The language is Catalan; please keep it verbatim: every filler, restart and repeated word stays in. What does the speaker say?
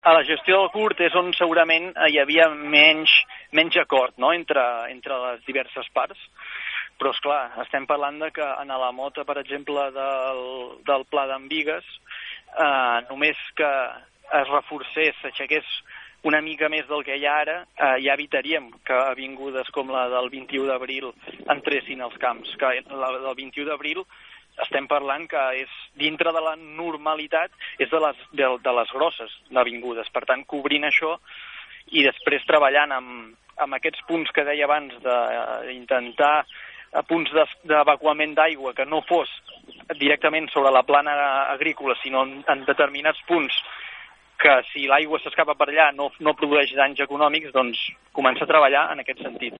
A la gestió del curt és on segurament hi havia menys, menys acord, no?, entre, entre les diverses parts. Però, esclar, estem parlant de que en la mota, per exemple, del, del Pla d'en Bigues, eh, només que es reforcés, s'aixequés una mica més del que hi ha ara, eh, ja evitaríem que avingudes com la del vint-i-u d'abril entressin als camps. Que la del vint-i-u d'abril estem parlant que és dintre de la normalitat, és de les, de, de les grosses d'avingudes. Per tant, cobrint això i després treballant amb, amb aquests punts que deia abans d'intentar punts d'evacuament d'aigua que no fos directament sobre la plana agrícola, sinó en, en determinats punts que si l'aigua s'escapa per allà no, no produeix danys econòmics, doncs comença a treballar en aquest sentit.